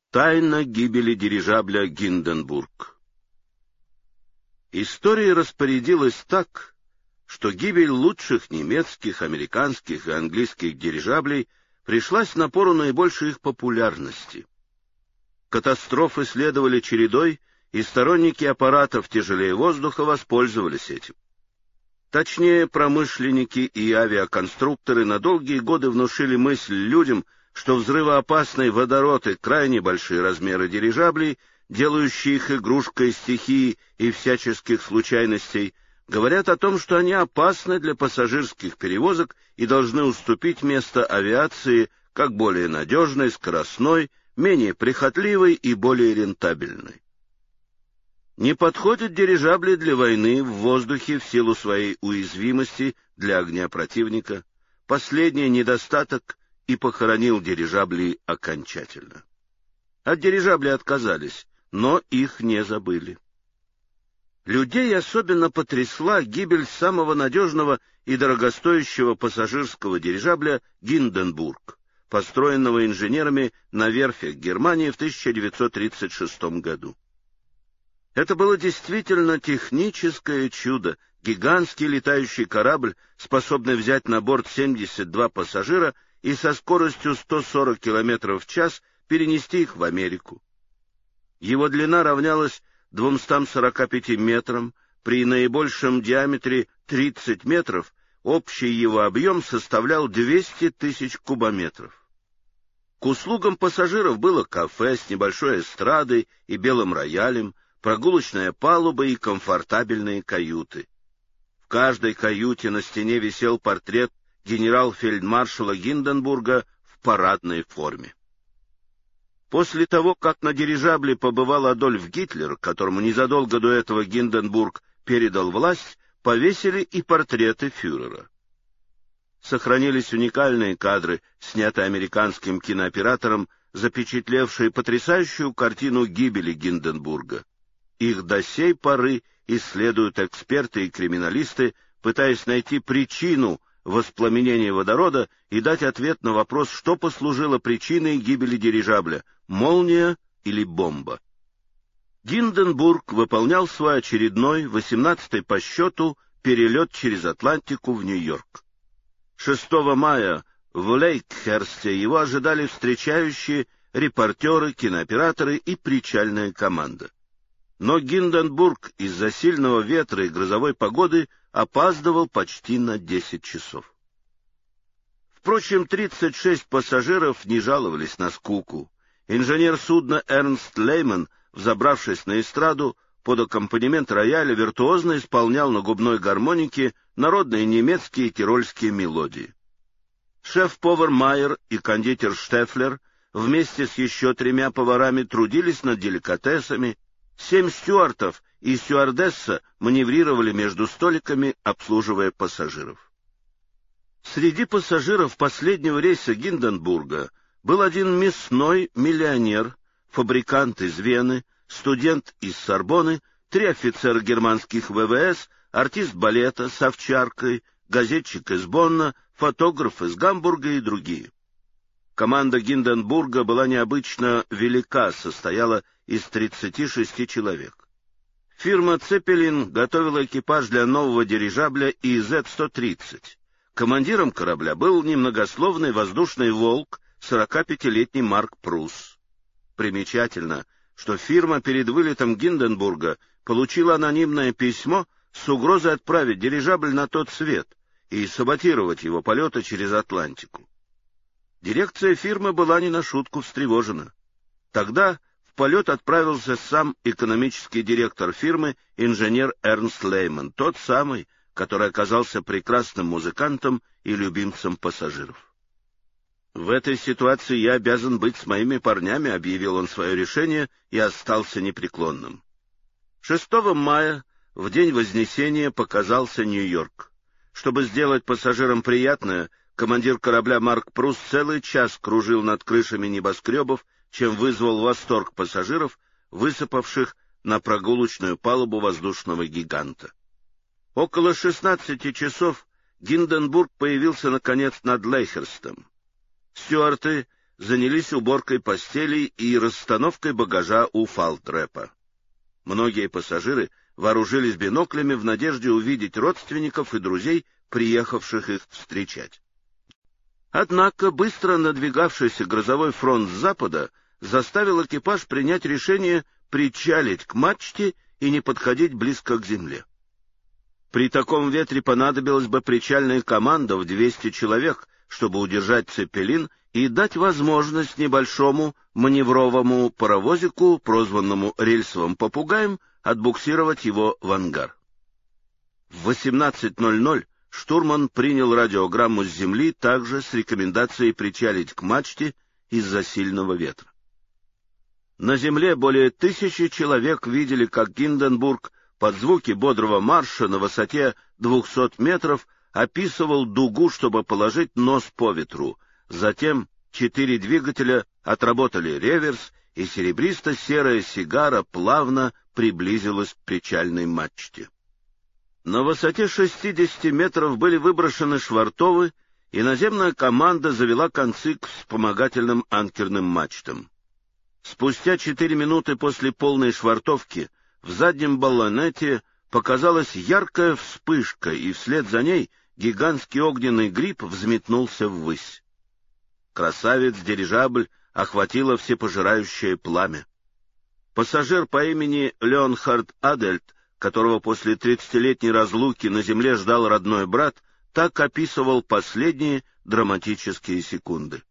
Тайна гибели дирижабля «Гинденбург». История распорядилась так, что гибель лучших немецких, американских и английских дирижаблей пришлась на пору наибольшей их популярности. Катастрофы следовали чередой, и сторонники аппаратов тяжелее воздуха воспользовались этим. Точнее, промышленники и авиаконструкторы на долгие годы внушили мысль людям, что взрывоопасный водород и крайне большие размеры дирижаблей, делающие их игрушкой стихии и всяческих случайностей, говорят о том, что они опасны для пассажирских перевозок и должны уступить место авиации как более надежной, скоростной, менее прихотливой и более рентабельной. Не подходят дирижабли для войны в воздухе в силу своей уязвимости для огня противника. Последний недостаток и похоронил дирижабли окончательно. От дирижаблей отказались, но их не забыли. Людей особенно потрясла гибель самого надежного и дорогостоящего пассажирского дирижабля «Гинденбург», построенного инженерами на верфях Германии в 1936 году. Это было действительно техническое чудо, гигантский летающий корабль, способный взять на борт 72 пассажира и со скоростью 140 км в час перенести их в Америку. Его длина равнялась 245 метрам, при наибольшем диаметре 30 метров общий его объем составлял 200 тысяч кубометров. К услугам пассажиров было кафе с небольшой эстрадой и белым роялем, прогулочная палуба и комфортабельные каюты. В каждой каюте на стене висел портрет генерал-фельдмаршала Гинденбурга в парадной форме. После того, как на дирижабле побывал Адольф Гитлер, которому незадолго до этого Гинденбург передал власть, повесили и портреты фюрера. Сохранились уникальные кадры, снятые американским кинооператором, запечатлевшие потрясающую картину гибели Гинденбурга. Их до сей поры исследуют эксперты и криминалисты, пытаясь найти причину воспламенения водорода и дать ответ на вопрос, что послужило причиной гибели дирижабля — молния или бомба. Гинденбург выполнял свой очередной, 18-й по счету, перелет через Атлантику в Нью-Йорк. 6 мая в Лейкхерсте его ожидали встречающие репортеры, кинооператоры и причальная команда. Но Гинденбург из-за сильного ветра и грозовой погоды опаздывал почти на 10 часов. Впрочем, 36 пассажиров не жаловались на скуку. Инженер судна Эрнст Лейман, взобравшись на эстраду, под аккомпанемент рояля виртуозно исполнял на губной гармонике народные немецкие и тирольские мелодии. Шеф-повар Майер и кондитер Штефлер вместе с еще 3 поварами трудились над деликатесами. 7 стюартов и стюардесса маневрировали между столиками, обслуживая пассажиров. Среди пассажиров последнего рейса Гинденбурга был один мясной миллионер, фабрикант из Вены, студент из Сорбонны, 3 офицера германских ВВС, артист балета с овчаркой, газетчик из Бонна, фотограф из Гамбурга и другие. Команда Гинденбурга была необычно велика, состояла из 36 человек. Фирма «Цеппелин» готовила экипаж для нового дирижабля ИЗ-130. Командиром корабля был немногословный воздушный волк, 45-летний Марк Прусс. Примечательно, что фирма перед вылетом Гинденбурга получила анонимное письмо с угрозой отправить дирижабль на тот свет и саботировать его полеты через Атлантику. Дирекция фирмы была не на шутку встревожена. Тогда в полет отправился сам экономический директор фирмы, инженер Эрнст Лейман, тот самый, который оказался прекрасным музыкантом и любимцем пассажиров. «В этой ситуации я обязан быть с моими парнями», — объявил он свое решение и остался непреклонным. 6 мая, в день Вознесения, показался Нью-Йорк. Чтобы сделать пассажирам приятное, командир корабля Марк Прусс целый час кружил над крышами небоскребов, чем вызвал восторг пассажиров, высыпавших на прогулочную палубу воздушного гиганта. Около 16 часов Гинденбург появился, наконец, над Лейхерстом. Стюарты занялись уборкой постелей и расстановкой багажа у фалтрепа. Многие пассажиры вооружились биноклями в надежде увидеть родственников и друзей, приехавших их встречать. Однако быстро надвигавшийся грозовой фронт с запада заставил экипаж принять решение причалить к мачте и не подходить близко к земле. При таком ветре понадобилась бы причальная команда в 200 человек, чтобы удержать цепелин и дать возможность небольшому маневровому паровозику, прозванному рельсовым попугаем, отбуксировать его в ангар. В 18:00 штурман принял радиограмму с земли, также с рекомендацией причалить к мачте из-за сильного ветра. На земле более 1000 человек видели, как Гинденбург под звуки бодрого марша на высоте 200 метров описывал дугу, чтобы положить нос по ветру. Затем 4 двигателя отработали реверс, и серебристо-серая сигара плавно приблизилась к причальной мачте. На высоте 60 метров были выброшены швартовы, и наземная команда завела концы к вспомогательным анкерным мачтам. Спустя 4 минуты после полной швартовки в заднем баллонете показалась яркая вспышка, и вслед за ней гигантский огненный гриб взметнулся ввысь. Красавец-дирижабль охватило всепожирающее пламя. Пассажир по имени Леонхард Адельт, которого после 30-летней разлуки на земле ждал родной брат, так описывал последние драматические секунды.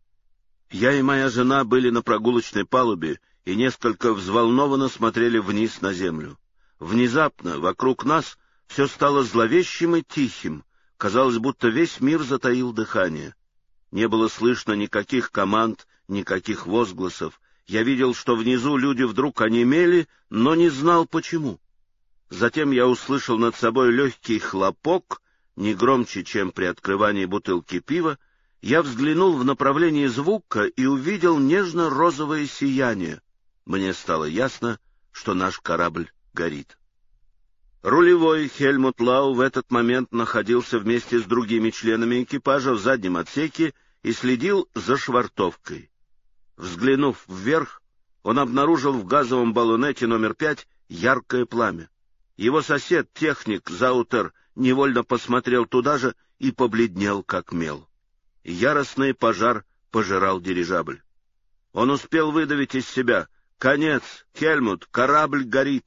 «Я и моя жена были на прогулочной палубе и несколько взволнованно смотрели вниз на землю. Внезапно вокруг нас все стало зловещим и тихим, казалось, будто весь мир затаил дыхание. Не было слышно никаких команд, никаких возгласов. Я видел, что внизу люди вдруг онемели, но не знал, почему. Затем я услышал над собой легкий хлопок, не громче, чем при открывании бутылки пива. Я взглянул в направлении звука и увидел нежно-розовое сияние. Мне стало ясно, что наш корабль горит. Рулевой Хельмут Лау в этот момент находился вместе с другими членами экипажа в заднем отсеке и следил за швартовкой. Взглянув вверх, он обнаружил в газовом баллонете номер 5 яркое пламя. Его сосед, техник Заутер, невольно посмотрел туда же и побледнел, как мел. Яростный пожар пожирал дирижабль. Он успел выдавить из себя: «Конец, Хельмут, корабль горит!»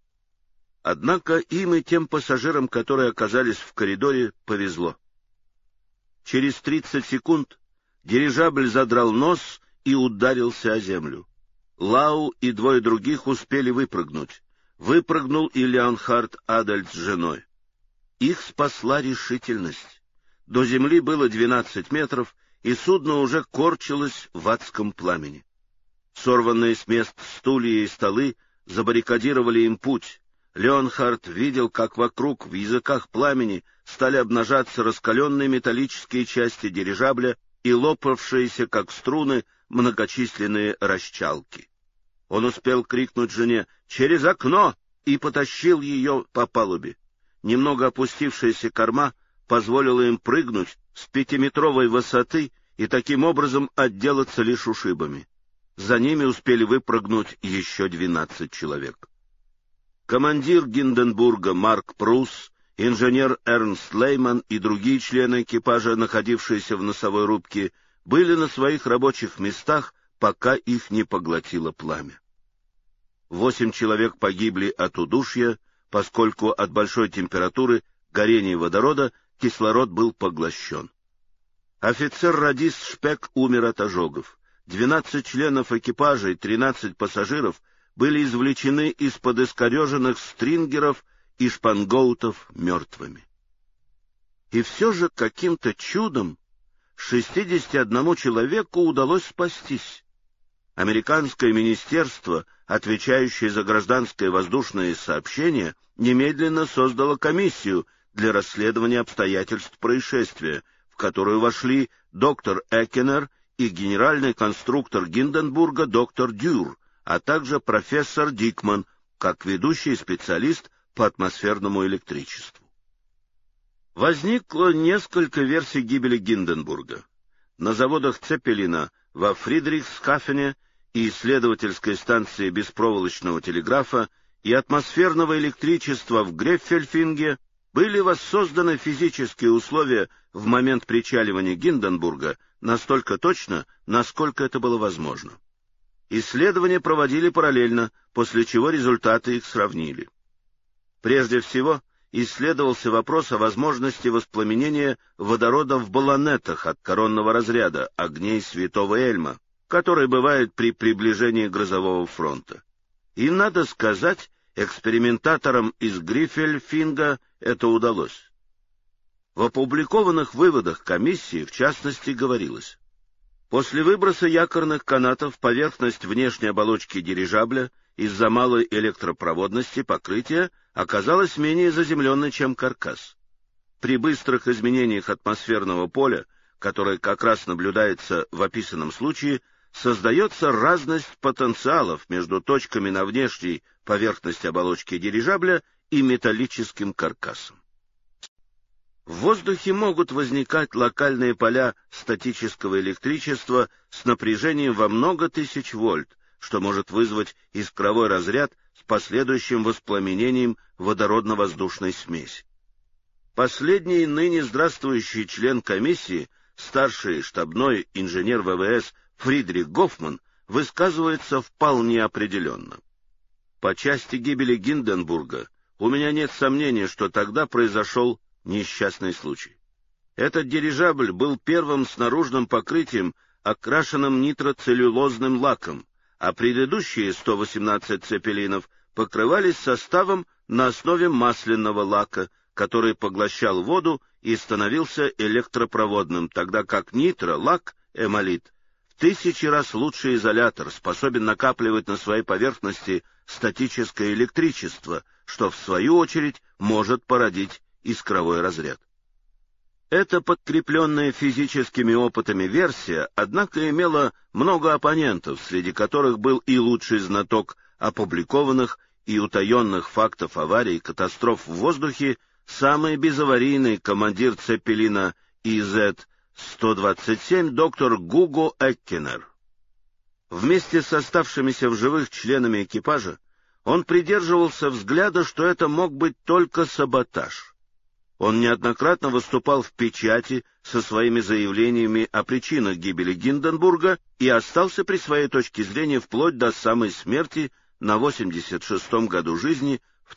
Однако им и тем пассажирам, которые оказались в коридоре, повезло. Через 30 секунд дирижабль задрал нос и ударился о землю. Лау и 2 других успели выпрыгнуть. Выпрыгнул и Леонхард Адельт с женой. Их спасла решительность. До земли было 12 метров, и судно уже корчилось в адском пламени. Сорванные с мест стулья и столы забаррикадировали им путь. Леонхард видел, как вокруг в языках пламени стали обнажаться раскаленные металлические части дирижабля и лопавшиеся, как струны, многочисленные расчалки. Он успел крикнуть жене «Через окно!» и потащил ее по палубе. Немного опустившаяся корма позволила им прыгнуть с 5-метровой высоты и таким образом отделаться лишь ушибами. За ними успели выпрыгнуть еще 12 человек. Командир Гинденбурга Марк Прус, инженер Эрнст Лейман и другие члены экипажа, находившиеся в носовой рубке, были на своих рабочих местах, пока их не поглотило пламя. 8 человек погибли от удушья, поскольку от большой температуры горения водорода кислород был поглощен. Офицер-радист Шпек умер от ожогов. 12 членов экипажа и 13 пассажиров были извлечены из-под искореженных стрингеров и шпангоутов мертвыми. И все же каким-то чудом 61 человеку удалось спастись. Американское министерство, отвечающее за гражданское воздушное сообщение, немедленно создало комиссию для расследования обстоятельств происшествия, в которую вошли доктор Эккенер и генеральный конструктор Гинденбурга доктор Дюр, а также профессор Дикман, как ведущий специалист по атмосферному электричеству. Возникло несколько версий гибели Гинденбурга. На заводах Цеппелина во Фридрихсхафене и исследовательской станции беспроволочного телеграфа и атмосферного электричества в Греффельфинге были воссозданы физические условия в момент причаливания Гинденбурга настолько точно, насколько это было возможно. Исследования проводили параллельно, после чего результаты их сравнили. Прежде всего, исследовался вопрос о возможности воспламенения водорода в баллонетах от коронного разряда огней Святого Эльма, который бывает при приближении грозового фронта. И, надо сказать, экспериментаторам из Гриффельфинга это удалось. В опубликованных выводах комиссии, в частности, говорилось: после выброса якорных канатов поверхность внешней оболочки дирижабля из-за малой электропроводности покрытия оказалась менее заземленной, чем каркас. При быстрых изменениях атмосферного поля, которое как раз наблюдается в описанном случае, создается разность потенциалов между точками на внешней поверхности оболочки дирижабля и металлическим каркасом. В воздухе могут возникать локальные поля статического электричества с напряжением во много тысяч вольт, что может вызвать искровой разряд с последующим воспламенением водородно-воздушной смеси. Последний ныне здравствующий член комиссии, старший штабной инженер ВВС Фридрих Гофман, высказывается вполне определенно. По части гибели Гинденбурга у меня нет сомнения, что тогда произошел несчастный случай. Этот дирижабль был первым с наружным покрытием, окрашенным нитроцеллюлозным лаком, а предыдущие 118 цепелинов покрывались составом на основе масляного лака, который поглощал воду и становился электропроводным, тогда как нитро-лак, эмолит, в 1000 раз лучший изолятор, способен накапливать на своей поверхности статическое электричество, что в свою очередь может породить искровой разряд. Эта подкрепленная физическими опытами версия, однако, имела много оппонентов, среди которых был и лучший знаток опубликованных и утаенных фактов аварий и катастроф в воздухе, самый безаварийный командир Цеппелина ИЗ-127 доктор Гуго Эккенер. Вместе с оставшимися в живых членами экипажа он придерживался взгляда, что это мог быть только саботаж. Он неоднократно выступал в печати со своими заявлениями о причинах гибели Гинденбурга и остался при своей точке зрения вплоть до самой смерти на 86-м году жизни в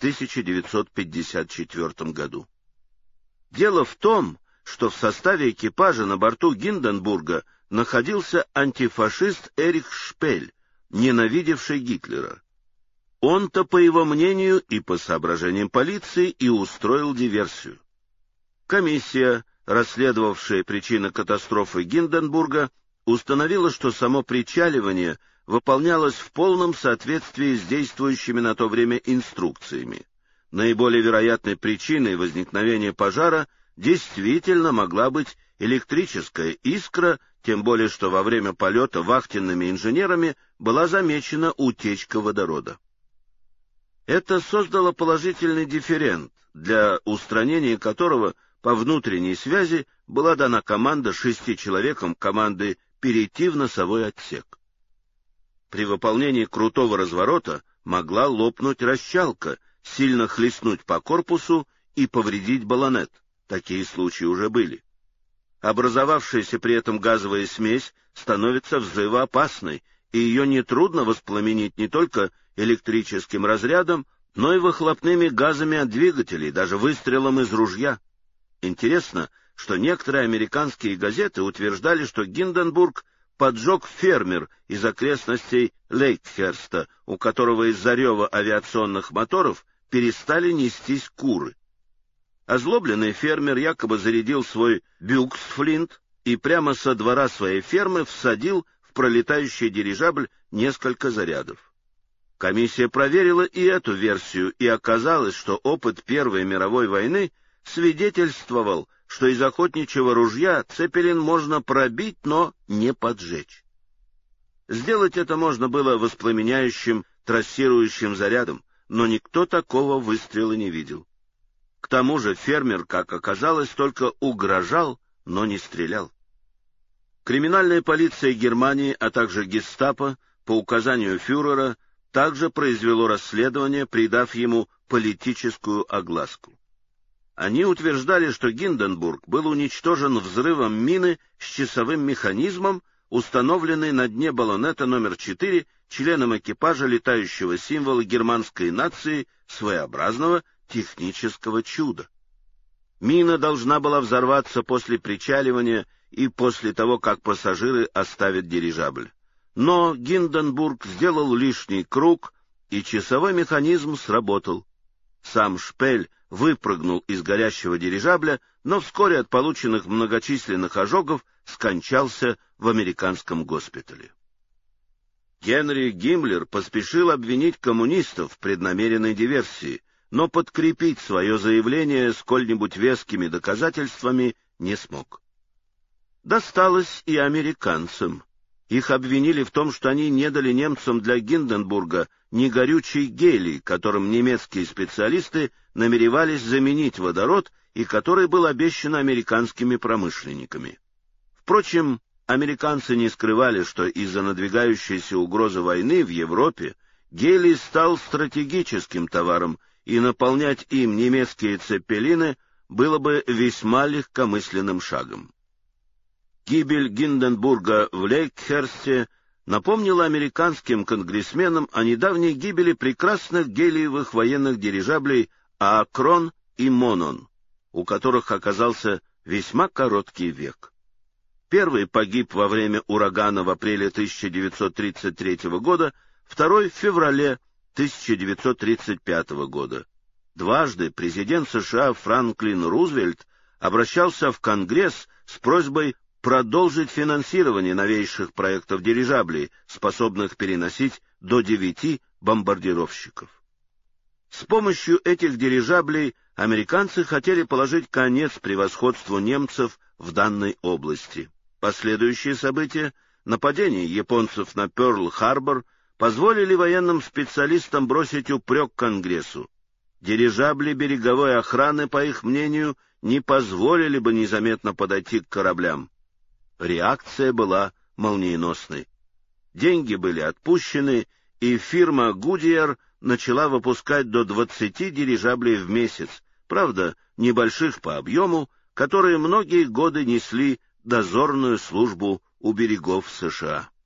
1954 году. Дело в том, что в составе экипажа на борту Гинденбурга находился антифашист Эрих Шпель, ненавидевший Гитлера. Он-то, по его мнению и по соображениям полиции, и устроил диверсию. Комиссия, расследовавшая причины катастрофы Гинденбурга, установила, что само причаливание выполнялось в полном соответствии с действующими на то время инструкциями. Наиболее вероятной причиной возникновения пожара действительно могла быть электрическая искра, тем более что во время полета вахтенными инженерами была замечена утечка водорода. Это создало положительный дифферент, для устранения которого по внутренней связи была дана команда 6 человекам команды перейти в носовой отсек. При выполнении крутого разворота могла лопнуть расчалка, сильно хлестнуть по корпусу и повредить баллонет. Такие случаи уже были. Образовавшаяся при этом газовая смесь становится взрывоопасной, и ее нетрудно воспламенить не только электрическим разрядом, но и выхлопными газами от двигателей, даже выстрелом из ружья. Интересно, что некоторые американские газеты утверждали, что Гинденбург поджег фермер из окрестностей Лейкхерста, у которого из-за рева авиационных моторов перестали нестись куры. Озлобленный фермер якобы зарядил свой бюксфлинт и прямо со двора своей фермы всадил в пролетающий дирижабль несколько зарядов. Комиссия проверила и эту версию, и оказалось, что опыт Первой мировой войны свидетельствовал, что из охотничьего ружья Цеппелин можно пробить, но не поджечь. Сделать это можно было воспламеняющим трассирующим зарядом, но никто такого выстрела не видел. К тому же фермер, как оказалось, только угрожал, но не стрелял. Криминальная полиция Германии, а также гестапо, по указанию фюрера, также произвело расследование, придав ему политическую огласку. Они утверждали, что Гинденбург был уничтожен взрывом мины с часовым механизмом, установленной на дне баллонета номер 4 членом экипажа летающего символа германской нации, своеобразного технического чуда. Мина должна была взорваться после причаливания и после того, как пассажиры оставят дирижабль. Но Гинденбург сделал лишний круг, и часовой механизм сработал. Сам Шпель выпрыгнул из горящего дирижабля, но вскоре от полученных многочисленных ожогов скончался в американском госпитале. Генри Гиммлер поспешил обвинить коммунистов в преднамеренной диверсии, но подкрепить свое заявление сколь-нибудь вескими доказательствами не смог. Досталось и американцам. Их обвинили в том, что они не дали немцам для Гинденбурга негорючий гелий, которым немецкие специалисты намеревались заменить водород и который был обещан американскими промышленниками. Впрочем, американцы не скрывали, что из-за надвигающейся угрозы войны в Европе гелий стал стратегическим товаром, и наполнять им немецкие цеппелины было бы весьма легкомысленным шагом. Гибель Гинденбурга в Лейкхерсте напомнила американским конгрессменам о недавней гибели прекрасных гелиевых военных дирижаблей Аакрон и Монон, у которых оказался весьма короткий век. Первый погиб во время урагана в апреле 1933 года, второй — в феврале 1935 года. Дважды президент США Франклин Рузвельт обращался в Конгресс с просьбой продолжить финансирование новейших проектов дирижаблей, способных переносить до 9 бомбардировщиков. С помощью этих дирижаблей американцы хотели положить конец превосходству немцев в данной области. Последующие события, нападение японцев на Пёрл-Харбор, позволили военным специалистам бросить упрек Конгрессу. Дирижабли береговой охраны, по их мнению, не позволили бы незаметно подойти к кораблям. Реакция была молниеносной. Деньги были отпущены, и фирма Goodyear начала выпускать до 20 дирижаблей в месяц, правда, небольших по объему, которые многие годы несли дозорную службу у берегов США.